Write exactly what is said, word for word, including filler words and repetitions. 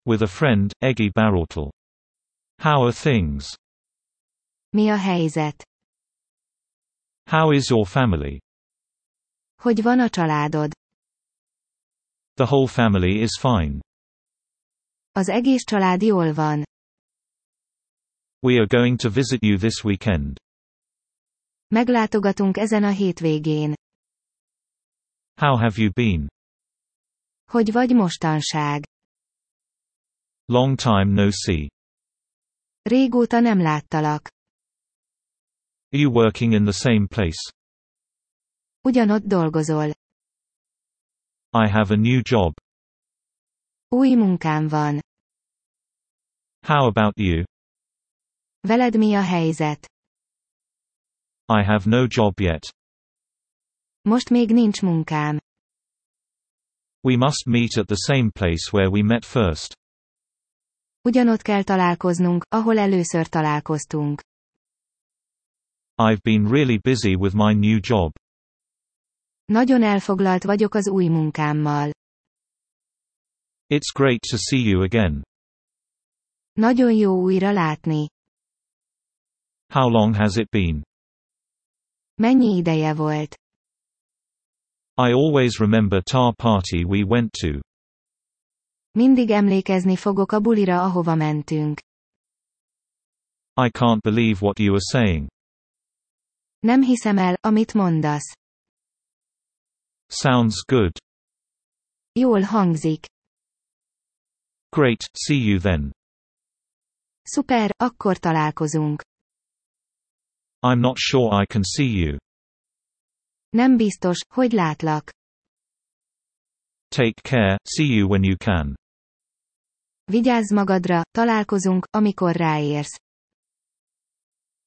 With a friend, Egi Baróttal. How are things? Mi a helyzet? How is your family? Hogy van a családod? The whole family is fine. Az egész család jól van. We are going to visit you this weekend. Meglátogatunk ezen a hétvégén. How have you been? Hogy vagy mostanság? Long time no see. Régóta nem láttalak. Are you working in the same place? Ugyanott dolgozol. I have a new job. Új munkám van. How about you? Veled mi a helyzet? I have no job yet. Most még nincs munkám. We must meet at the same place where we met first. Ugyanott kell találkoznunk, ahol először találkoztunk. I've been really busy with my new job. Nagyon elfoglalt vagyok az új munkámmal. It's great to see you again. Nagyon jó újra látni. How long has it been? Mennyi ideje volt? I always remember tar party we went to. Mindig emlékezni fogok a bulira, ahova mentünk. I can't believe what you are saying. Nem hiszem el, amit mondasz. Sounds good. Jól hangzik. Great, see you then. Szuper, akkor találkozunk. I'm not sure I can see you. Nem biztos, hogy látlak. Take care, see you when you can. Vigyázz magadra, találkozunk, amikor ráérsz.